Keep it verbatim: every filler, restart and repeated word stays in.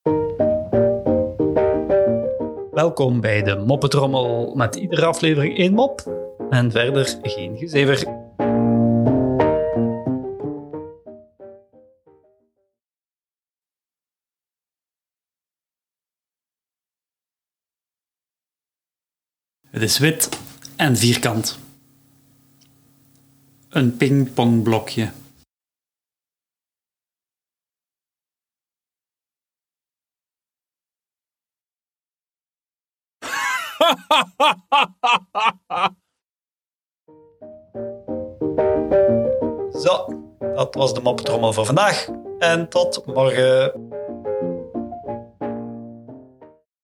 Welkom bij de Moppetrommel met iedere aflevering één mop en verder geen gezever. Het is wit en vierkant. Een pingpongblokje. Zo, dat was de Moppetrommel voor vandaag. En tot morgen.